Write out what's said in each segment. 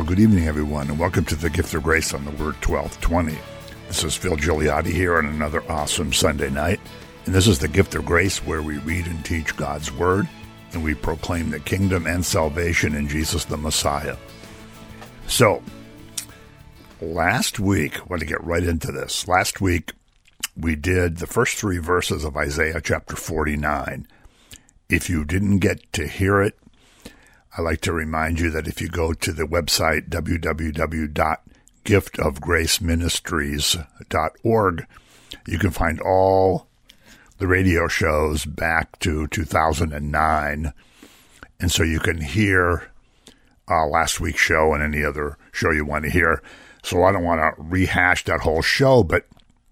Well, good evening, everyone, and welcome to the Gift of Grace on the Word 1220. This is Phil Gigliotti here on another awesome Sunday night, and this is the Gift of Grace where we read and teach God's Word, and we proclaim the kingdom and salvation in Jesus the Messiah. So, last week, I want to get right into this. Last week, we did the first three verses of Isaiah chapter 49. If you didn't get to hear it, I'd like to remind you that if you go to the website www.giftofgraceministries.org, you can find all the radio shows back to 2009. And so you can hear last week's show and any other show you want to hear. So I don't want to rehash that whole show, but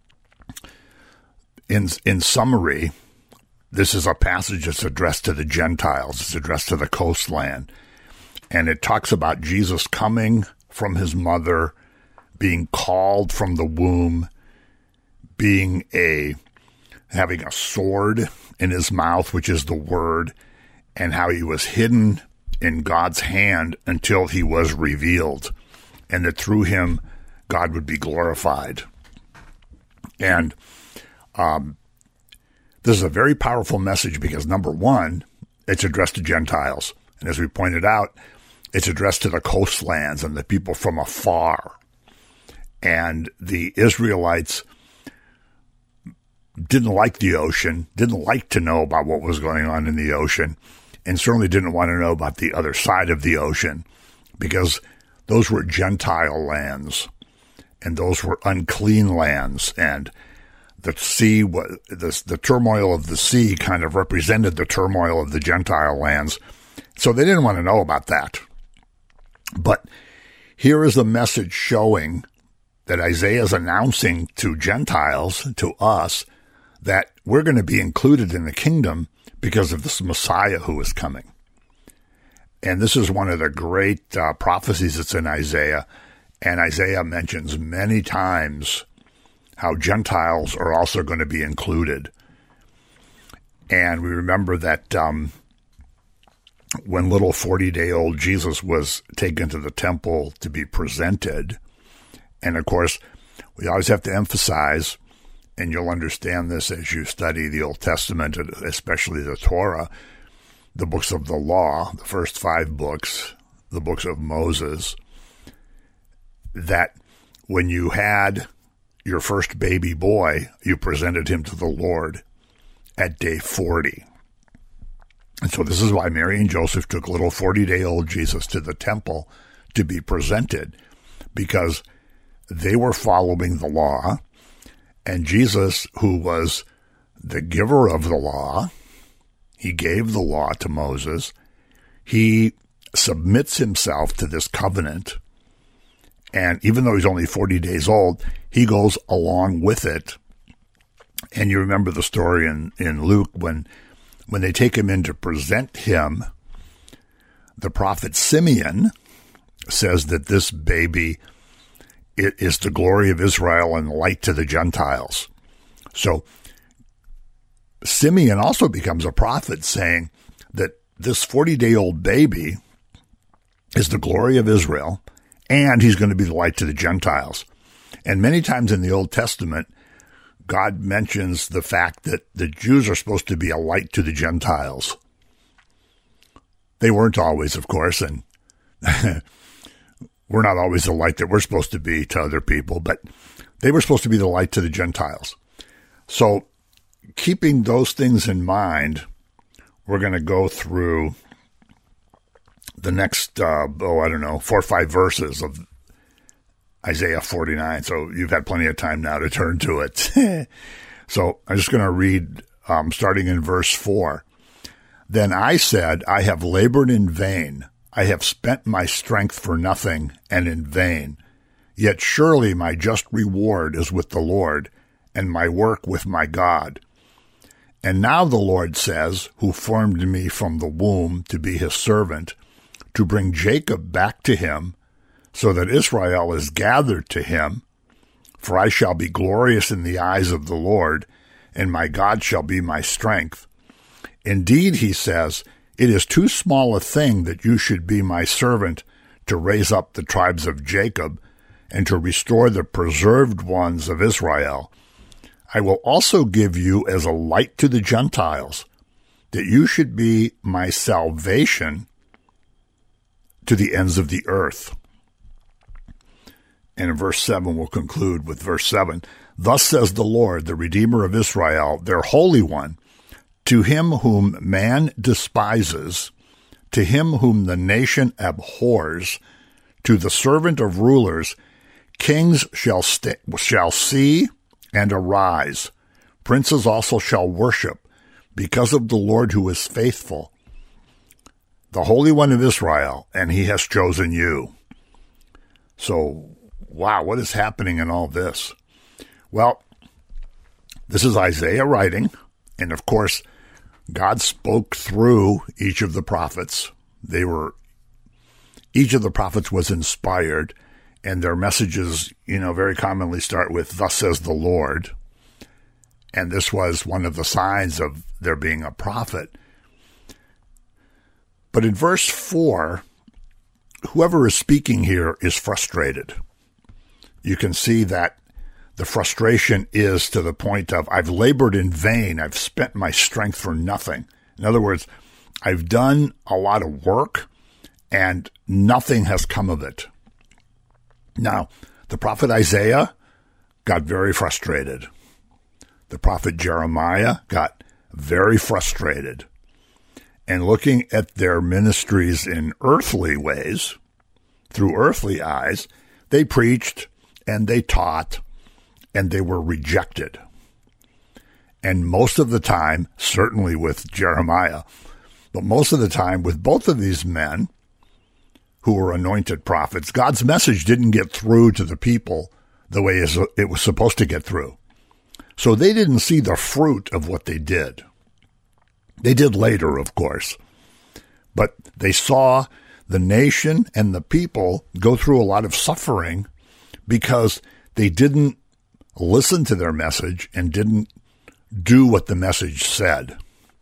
in summary, this is a passage that's addressed to the Gentiles. It's addressed to the coastland. And it talks about Jesus coming from his mother, being called from the womb, having a sword in his mouth, which is the word, and how he was hidden in God's hand until he was revealed, and that through him, God would be glorified. And this is a very powerful message because, number one, it's addressed to Gentiles. And as we pointed out, it's addressed to the coastlands and the people from afar. And the Israelites didn't like the ocean, didn't like to know about what was going on in the ocean, and certainly didn't want to know about the other side of the ocean because those were Gentile lands and those were unclean lands. And the sea, the turmoil of the sea kind of represented the turmoil of the Gentile lands. So they didn't want to know about that. But here is a message showing that Isaiah is announcing to Gentiles, to us, that we're going to be included in the kingdom because of this Messiah who is coming. And this is one of the great prophecies that's in Isaiah. And Isaiah mentions many times how Gentiles are also going to be included. And we remember that when little 40-day-old Jesus was taken to the temple to be presented, and of course, we always have to emphasize, and you'll understand this as you study the Old Testament, especially the Torah, the books of the law, the first 5 books, the books of Moses, that when you had your first baby boy, you presented him to the Lord at day 40. And so this is why Mary and Joseph took little 40-day-old Jesus to the temple to be presented, because they were following the law, and Jesus, who was the giver of the law, he gave the law to Moses, he submits himself to this covenant, and even though he's only 40 days old, he goes along with it. And you remember the story in Luke when they take him in to present him, the prophet Simeon says that this baby is the glory of Israel and light to the Gentiles. So Simeon also becomes a prophet saying that this 40-day-old baby is the glory of Israel, and he's going to be the light to the Gentiles. And many times in the Old Testament, God mentions the fact that the Jews are supposed to be a light to the Gentiles. They weren't always, of course, and we're not always the light that we're supposed to be to other people, but they were supposed to be the light to the Gentiles. So keeping those things in mind, we're going to go through the next, 4 or 5 verses of Isaiah 49. So you've had plenty of time now to turn to it. So I'm just going to read, starting in verse 4. Then I said, I have labored in vain. I have spent my strength for nothing and in vain. Yet surely my just reward is with the Lord, and my work with my God. And now the Lord says, who formed me from the womb to be his servant, to bring Jacob back to him, so that Israel is gathered to him. For I shall be glorious in the eyes of the Lord, and my God shall be my strength. Indeed, he says, it is too small a thing that you should be my servant to raise up the tribes of Jacob and to restore the preserved ones of Israel. I will also give you as a light to the Gentiles, that you should be my salvation to the ends of the earth. And in verse 7, we'll conclude with verse 7. Thus says the Lord, the Redeemer of Israel, their Holy One, to him whom man despises, to him whom the nation abhors, to the servant of rulers, kings shall see and arise. Princes also shall worship, because of the Lord who is faithful, the Holy One of Israel, and he has chosen you. So, wow, what is happening in all this? Well, this is Isaiah writing, and of course, God spoke through each of the prophets. Each of the prophets was inspired, and their messages, very commonly start with, thus says the Lord. And this was one of the signs of there being a prophet. But in verse 4, whoever is speaking here is frustrated. You can see that the frustration is to the point of, I've labored in vain. I've spent my strength for nothing. In other words, I've done a lot of work and nothing has come of it. Now, the prophet Isaiah got very frustrated. The prophet Jeremiah got very frustrated. And looking at their ministries in earthly ways, through earthly eyes, they preached and they taught and they were rejected. And most of the time, certainly with Jeremiah, but most of the time with both of these men who were anointed prophets, God's message didn't get through to the people the way it was supposed to get through. So they didn't see the fruit of what they did. They did later, of course. But they saw the nation and the people go through a lot of suffering because they didn't listen to their message and didn't do what the message said.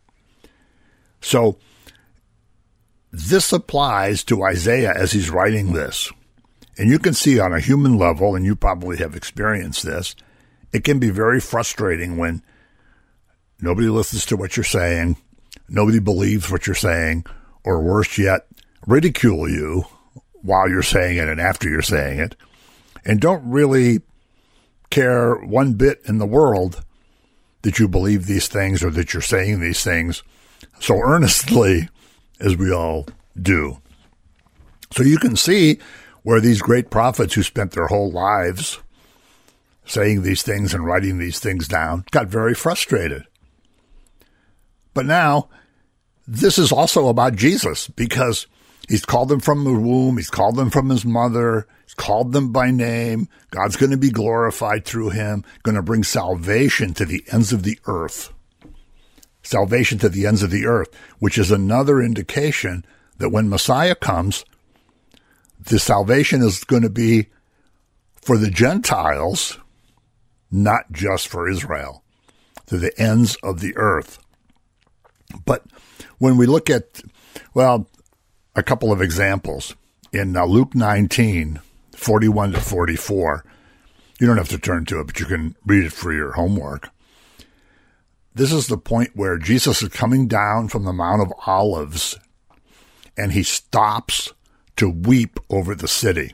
So this applies to Isaiah as he's writing this. And you can see on a human level, and you probably have experienced this, it can be very frustrating when nobody listens to what you're saying, nobody believes what you're saying, or worse yet, ridicule you while you're saying it and after you're saying it, and don't really care one bit in the world that you believe these things or that you're saying these things so earnestly as we all do. So you can see where these great prophets who spent their whole lives saying these things and writing these things down got very frustrated. But now, this is also about Jesus, because he's called them from the womb, he's called them from his mother, he's called them by name. God's going to be glorified through him, going to bring salvation to the ends of the earth. Salvation to the ends of the earth, which is another indication that when Messiah comes, the salvation is going to be for the Gentiles, not just for Israel, to the ends of the earth. But when we look at, a couple of examples. In Luke 19, 41 to 44, you don't have to turn to it, but you can read it for your homework. This is the point where Jesus is coming down from the Mount of Olives, and he stops to weep over the city.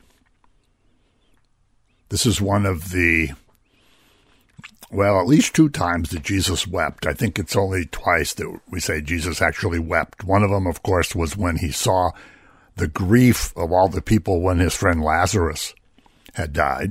This is one of the, at least two times that Jesus wept. I think it's only twice that we say Jesus actually wept. One of them, of course, was when he saw the grief of all the people when his friend Lazarus had died.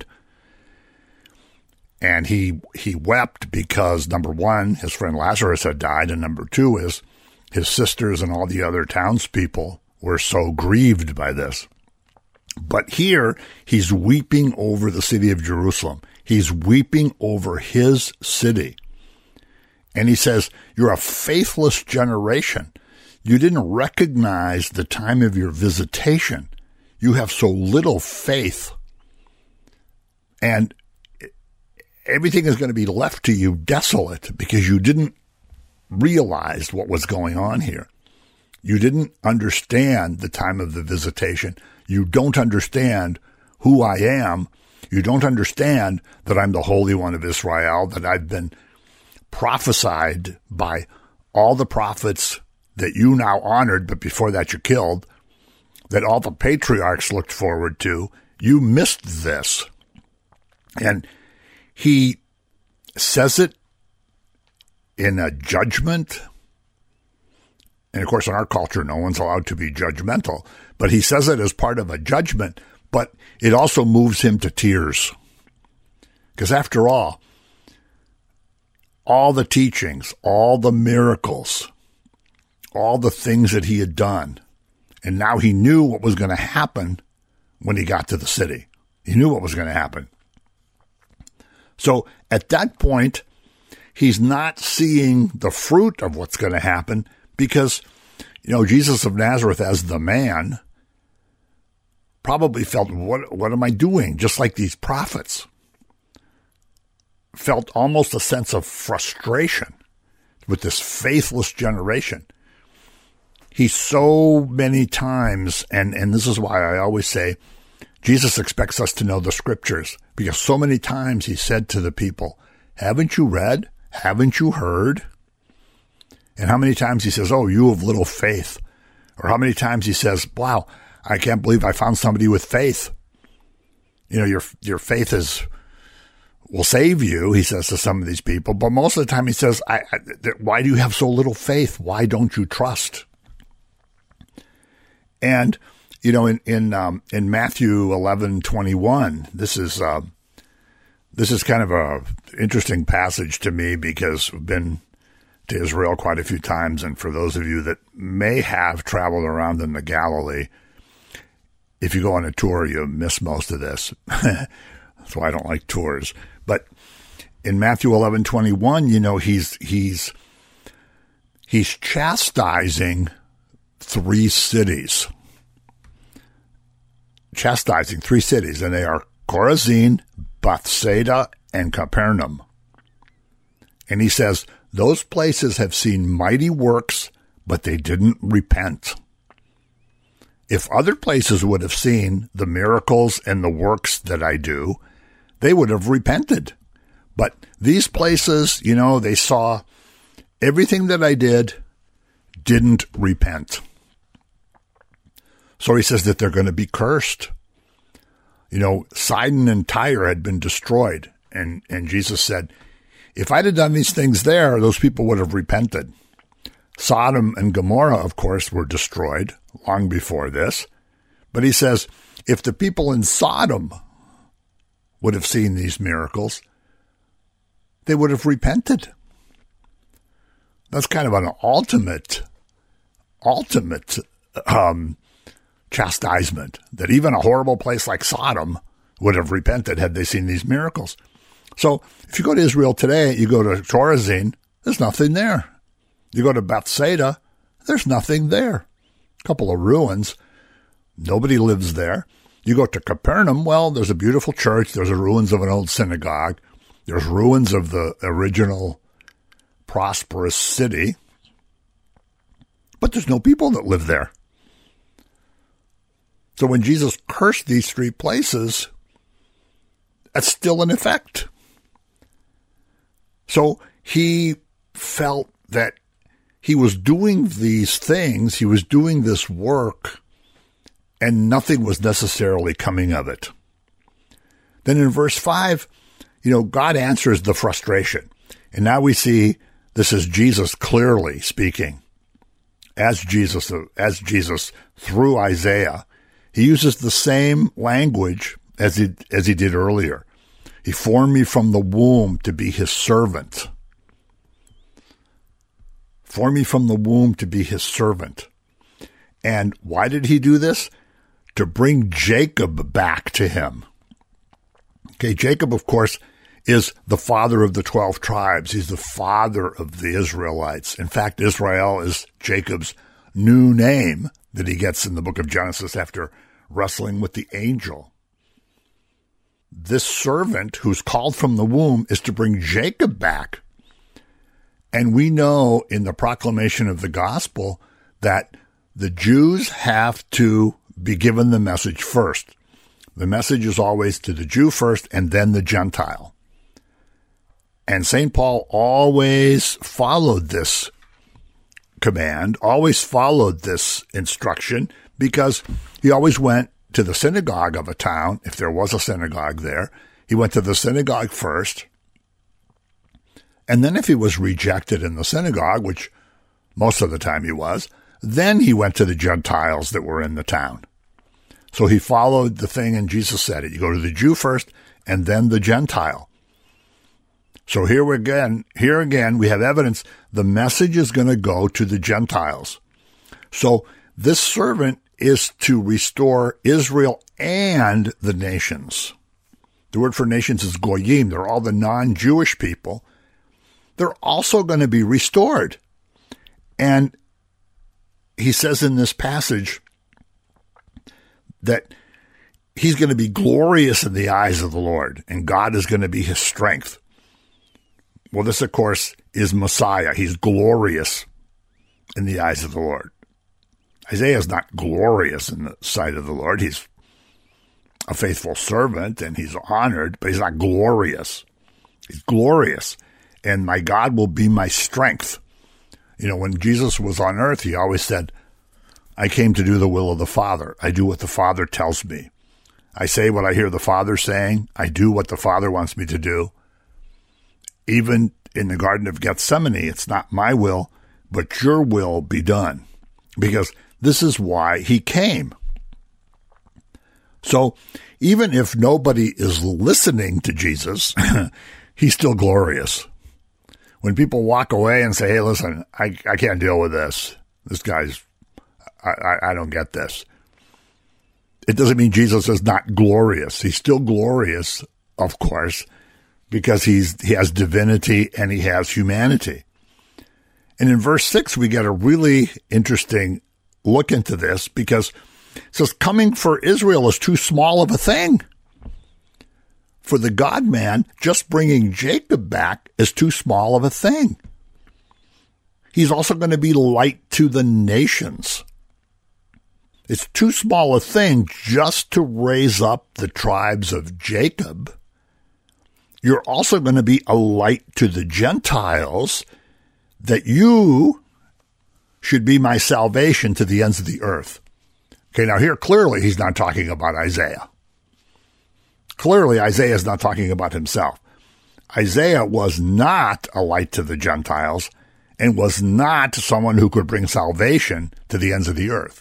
And he wept because, number one, his friend Lazarus had died, and number two is his sisters and all the other townspeople were so grieved by this. But here, he's weeping over the city of Jerusalem. He's weeping over his city. And he says, you're a faithless generation. You didn't recognize the time of your visitation. You have so little faith. And everything is going to be left to you desolate because you didn't realize what was going on here. You didn't understand the time of the visitation. You don't understand who I am. You don't understand that I'm the Holy One of Israel, that I've been prophesied by all the prophets that you now honored, but before that you killed, that all the patriarchs looked forward to. You missed this. And he says it in a judgment. And of course, in our culture, no one's allowed to be judgmental. But he says it as part of a judgment, but it also moves him to tears. Because after all the teachings, all the miracles, all the things that he had done, and now he knew what was going to happen when he got to the city. He knew what was going to happen. So at that point, he's not seeing the fruit of what's going to happen because, Jesus of Nazareth as the man probably felt, what am I doing? Just like these prophets. Felt almost a sense of frustration with this faithless generation. He so many times, and this is why I always say, Jesus expects us to know the scriptures, because so many times he said to the people, haven't you read? Haven't you heard? And how many times he says, oh, you have little faith. Or how many times he says, wow, I can't believe I found somebody with faith. Your faith will save you, he says to some of these people. But most of the time he says, why do you have so little faith? Why don't you trust? And, in Matthew 11:21, this is kind of a interesting passage to me because I've been to Israel quite a few times. And for those of you that may have traveled around in the Galilee, if you go on a tour, you miss most of this. That's why I don't like tours. But in Matthew 11:21, he's chastising three cities. Chastising three cities, and they are Chorazin, Bethsaida, and Capernaum. And he says, those places have seen mighty works, but they didn't repent. If other places would have seen the miracles and the works that I do, they would have repented. But these places, they saw everything that I didn't repent. So he says that they're going to be cursed. Sidon and Tyre had been destroyed. And Jesus said, if I'd have done these things there, those people would have repented. Sodom and Gomorrah, of course, were destroyed long before this. But he says, if the people in Sodom would have seen these miracles, they would have repented. That's kind of an ultimate chastisement, that even a horrible place like Sodom would have repented had they seen these miracles. So if you go to Israel today, you go to Chorazin, there's nothing there. You go to Bethsaida, there's nothing there. A couple of ruins. Nobody lives there. You go to Capernaum, well, there's a beautiful church. There's the ruins of an old synagogue. There's ruins of the original prosperous city. But there's no people that live there. So when Jesus cursed these three places, that's still in effect. So he felt that he was doing these things, he was doing this work, and nothing was necessarily coming of it. Then in verse 5, God answers the frustration. And now we see this is Jesus clearly speaking. As Jesus through Isaiah, he uses the same language as he did earlier. He formed me from the womb to be his servant. Formed me from the womb to be his servant. And why did he do this? To bring Jacob back to him. Okay, Jacob, of course, is the father of the 12 tribes. He's the father of the Israelites. In fact, Israel is Jacob's new name that he gets in the book of Genesis after wrestling with the angel. This servant who's called from the womb is to bring Jacob back. And we know in the proclamation of the gospel that the Jews have to be given the message first. The message is always to the Jew first and then the Gentile. And St. Paul always followed this command, always followed this instruction, because he always went to the synagogue of a town, if there was a synagogue there. He went to the synagogue first. And then if he was rejected in the synagogue, which most of the time he was, then he went to the Gentiles that were in the town. So he followed the thing, and Jesus said it. You go to the Jew first and then the Gentile. So here again, we have evidence the message is going to go to the Gentiles. So this servant is to restore Israel and the nations. The word for nations is goyim. They're all the non-Jewish people. They're also going to be restored. And he says in this passage that he's going to be glorious in the eyes of the Lord, and God is going to be his strength. Well, this, of course, is Messiah. He's glorious in the eyes of the Lord. Isaiah is not glorious in the sight of the Lord. He's a faithful servant, and he's honored, but he's not glorious. He's glorious, and my God will be my strength. You know, when Jesus was on earth, he always said, I came to do the will of the Father. I do what the Father tells me. I say what I hear the Father saying. I do what the Father wants me to do. Even in the Garden of Gethsemane, it's not my will, but your will be done. Because this is why he came. So even if nobody is listening to Jesus, he's still glorious. When people walk away and say, hey, listen, I can't deal with this. This guy's, I don't get this. It doesn't mean Jesus is not glorious. He's still glorious, of course, because he has divinity and he has humanity. And in verse 6, we get a really interesting look into this, because it says, coming for Israel is too small of a thing. For the God-man, just bringing Jacob back is too small of a thing. He's also going to be light to the nations. It's too small a thing just to raise up the tribes of Jacob. You're also going to be a light to the Gentiles, that you should be my salvation to the ends of the earth. Okay, now here clearly he's not talking about Isaiah. Clearly Isaiah is not talking about himself. Isaiah was not a light to the Gentiles and was not someone who could bring salvation to the ends of the earth.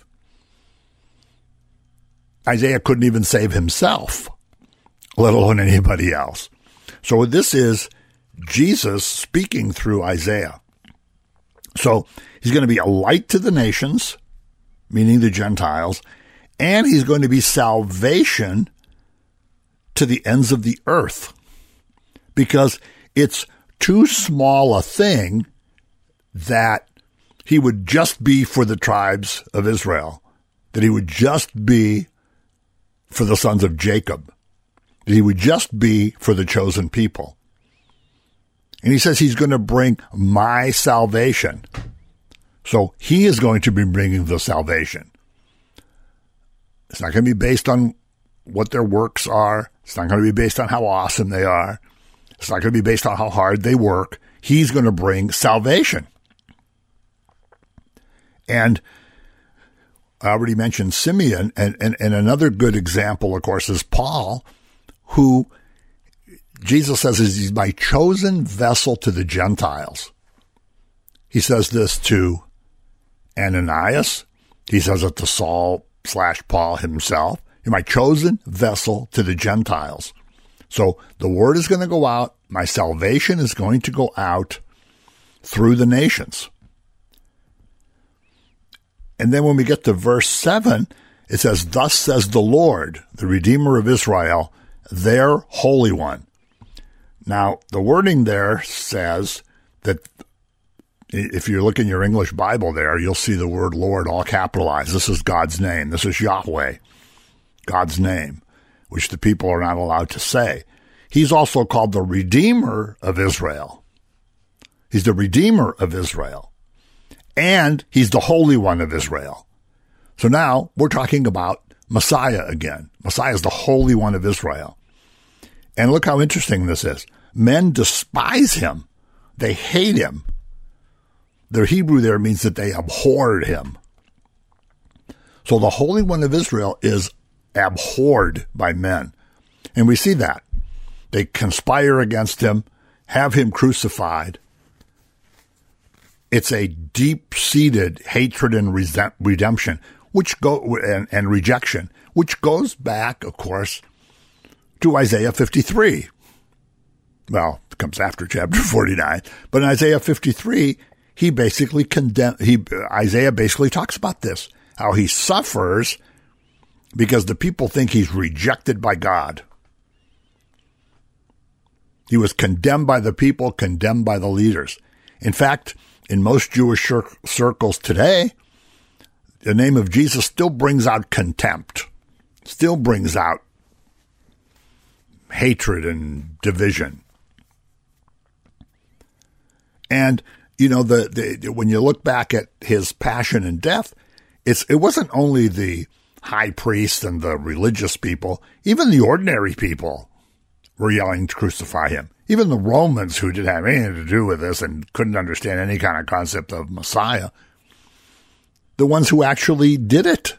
Isaiah couldn't even save himself, let alone anybody else. So this is Jesus speaking through Isaiah. So he's going to be a light to the nations, meaning the Gentiles, and he's going to be salvation to the ends of the earth, because it's too small a thing that he would just be for the tribes of Israel, that he would just be for the sons of Jacob, that he would just be for the chosen people. And he says he's going to bring my salvation. So he is going to be bringing the salvation. It's not going to be based on what their works are. It's not going to be based on how awesome they are. It's not going to be based on how hard they work. He's going to bring salvation. And I already mentioned Simeon, and another good example, of course, is Paul, who Jesus says is he's my chosen vessel to the Gentiles. He says this to Ananias. He says it to Saul/Paul himself. You're my chosen vessel to the Gentiles. So the word is going to go out. My salvation is going to go out through the nations. And then when we get to verse 7, it says, thus says the Lord, the Redeemer of Israel, their Holy One. Now, the wording there says that if you look in your English Bible there, you'll see the word Lord all capitalized. This is God's name. This is Yahweh, God's name, which the people are not allowed to say. He's also called the Redeemer of Israel. He's the Redeemer of Israel. And he's the Holy One of Israel. So now we're talking about Messiah again. Messiah is the Holy One of Israel. And look how interesting this is. Men despise him. They hate him. Their Hebrew there means that they abhorred him. So the Holy One of Israel is abhorred by men. And we see that. They conspire against him, have him crucified. It's a deep-seated hatred and redemption, and rejection, which goes back, of course, to Isaiah 53. Well, it comes after chapter 49, but in Isaiah 53, Isaiah basically talks about this, how he suffers because the people think he's rejected by God. He was condemned by the people, condemned by the leaders. In fact, in most Jewish circles today, the name of Jesus still brings out contempt, still brings out hatred and division. And, you know, when you look back at his passion and death, it wasn't only the high priest and the religious people, even the ordinary people were yelling to crucify him. Even the Romans, who didn't have anything to do with this and couldn't understand any kind of concept of Messiah, the ones who actually did it.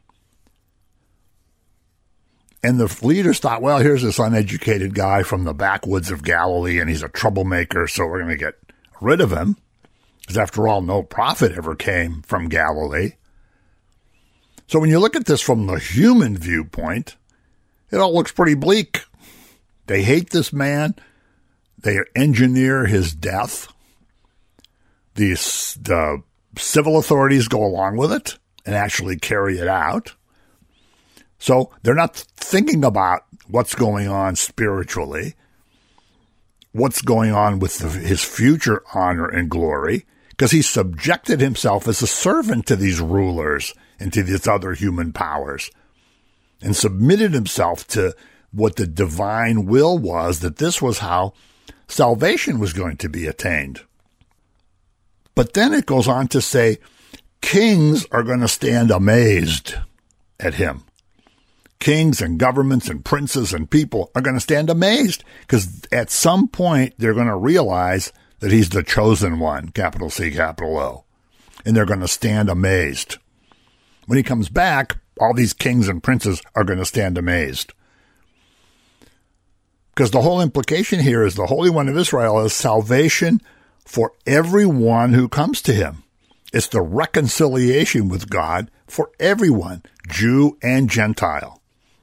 And the leaders thought, well, here's this uneducated guy from the backwoods of Galilee, and he's a troublemaker, so we're going to get rid of him. Because after all, no prophet ever came from Galilee. So when you look at this from the human viewpoint, it all looks pretty bleak. They hate this man. They engineer his death. The civil authorities go along with it and actually carry it out. So they're not thinking about what's going on spiritually, what's going on with his future honor and glory, because he subjected himself as a servant to these rulers and to these other human powers and submitted himself to what the divine will was, that this was how salvation was going to be attained. But then it goes on to say, kings are going to stand amazed at him. Kings and governments and princes and people are going to stand amazed because at some point they're going to realize that he's the chosen one, capital C, capital O. And they're going to stand amazed. When he comes back, all these kings and princes are going to stand amazed. Because the whole implication here is the Holy One of Israel is salvation for everyone who comes to him. It's the reconciliation with God for everyone, Jew and Gentile.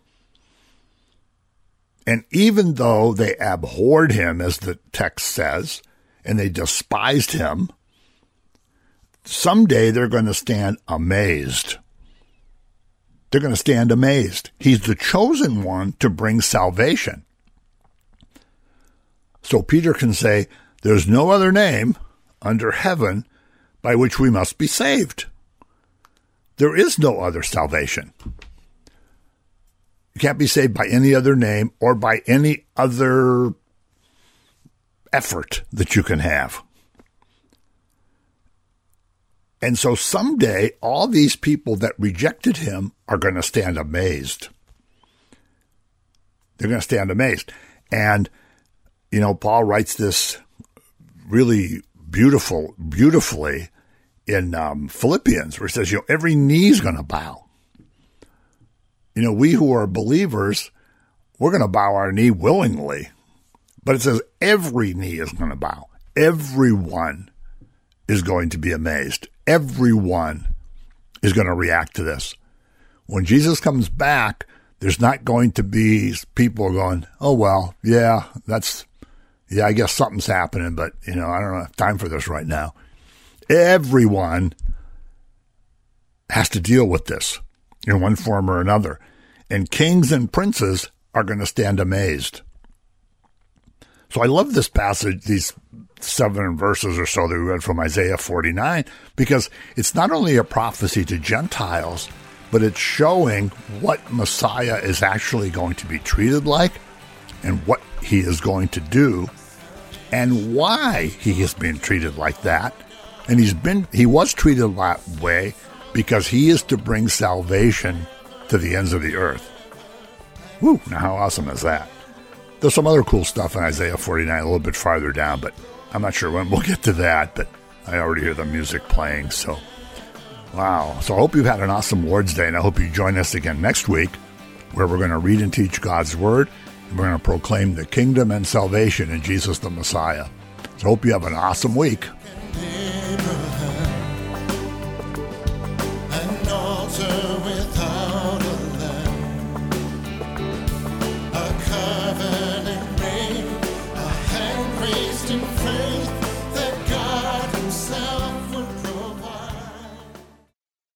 And even though they abhorred him, as the text says, and they despised him, someday they're going to stand amazed. They're going to stand amazed. He's the chosen one to bring salvation. So Peter can say, there's no other name under heaven by which we must be saved. There is no other salvation. You can't be saved by any other name or by any other effort that you can have. And so someday, all these people that rejected him are going to stand amazed. They're going to stand amazed. And, you know, Paul writes this really beautifully in Philippians, where he says, you know, every knee is going to bow. You know, we who are believers, we're going to bow our knee willingly. But it says every knee is going to bow. Everyone is going to be amazed. Everyone is going to react to this. When Jesus comes back, there's not going to be people going, oh, well, yeah, I guess something's happening, but, you know, I don't have time for this right now. Everyone has to deal with this in one form or another. And kings and princes are going to stand amazed. So I love this passage, these 7 verses or so that we read from Isaiah 49, because it's not only a prophecy to Gentiles, but it's showing what Messiah is actually going to be treated like and what he is going to do and why he is being treated like that. And he was treated that way because he is to bring salvation to the ends of the earth. Woo, now how awesome is that? There's some other cool stuff in Isaiah 49 a little bit farther down, but I'm not sure when we'll get to that, but I already hear the music playing, so wow. So I hope you've had an awesome Lord's Day, and I hope you join us again next week, where we're going to read and teach God's Word, and we're going to proclaim the kingdom and salvation in Jesus the Messiah. So I hope you have an awesome week.